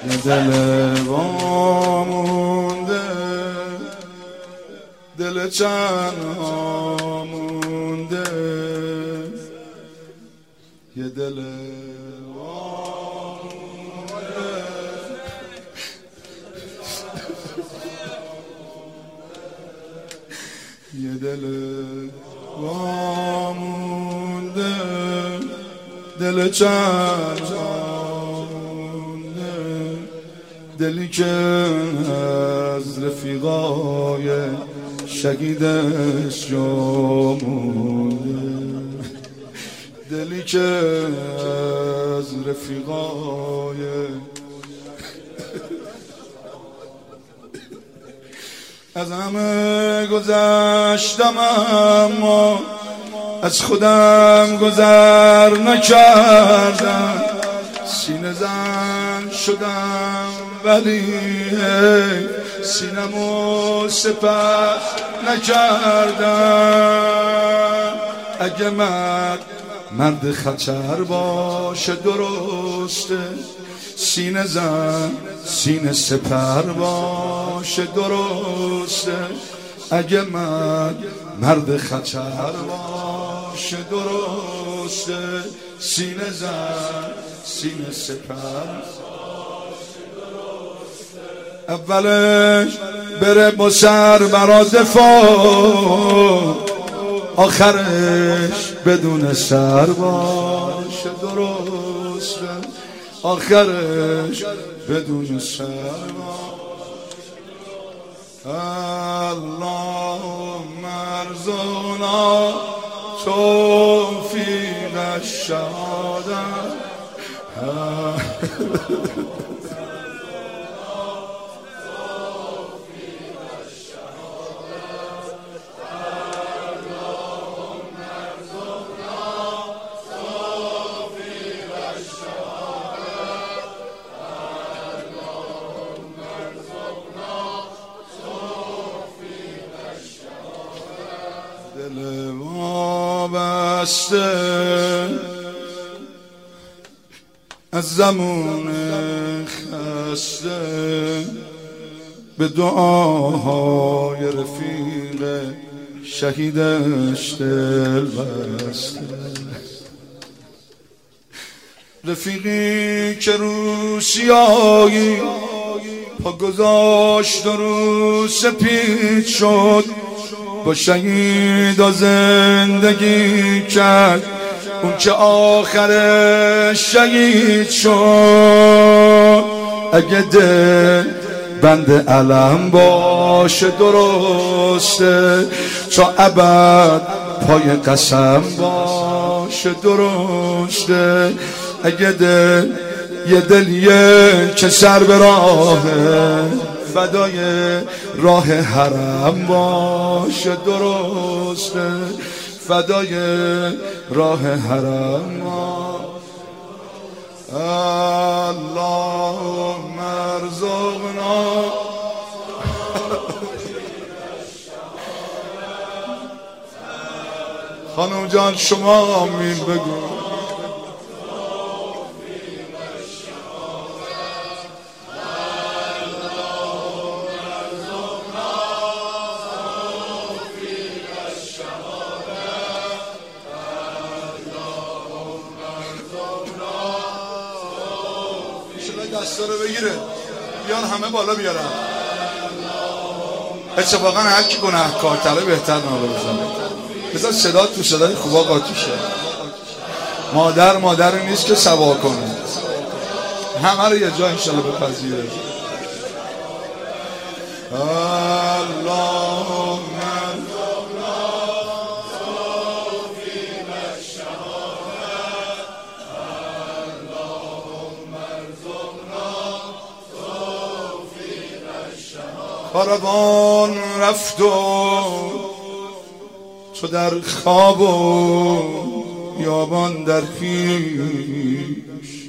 یه دل وامونده، دل تنها مونده، یه دل وامونده، یه دل وامونده، دل تنها مونده، دلی که از رفیقای شهیدش جا مونده، دلی که از رفیقای از همه گذشتم اما از خودم گذر نکردم، سینه زن شدم ولی سینمو سپر نکردم. اگه مرد خطر باشه درسته، سینه زن سینه سپر باشه درسته. اگه مرد خطر باشه درسته، سینه زن سینه سپر باشه درسته. اولش بره با سر برا دفاع، آخرش بدون سر باشه درسته، آخرش بدون سر باشه. اللهم ارزقنا توفیق الشهاده. دل وابسته از زمان خسته به دعاهای رفیق شهیدش دل بسته. رفیقی که رو سیاهی پا گذاشت و رو سپید شد، با شهید و زندگی کرد اون که آخرش شهید شد. اگه دل بند علم باشه درسته، تا ابد پای قسم باشه درسته. اگه یه دلیه که سر به راهه، فدای راه حرم باشه درسته، فدای راه حرم. اللهم ارزقنا خانم جان شما آمین بگو. دستا رو بگیره بیان همه بالا بیارن. اتفاقا هر کی گناهکارتره بهتر ناله بزنه. بذار صدا تو صدای خوبا قاطیشه. مادری نیست که سوا کنه، همه رو یه جا انشالله بپذیره. اللهم کاروان رفت و تو در خواب و یابان در پیش،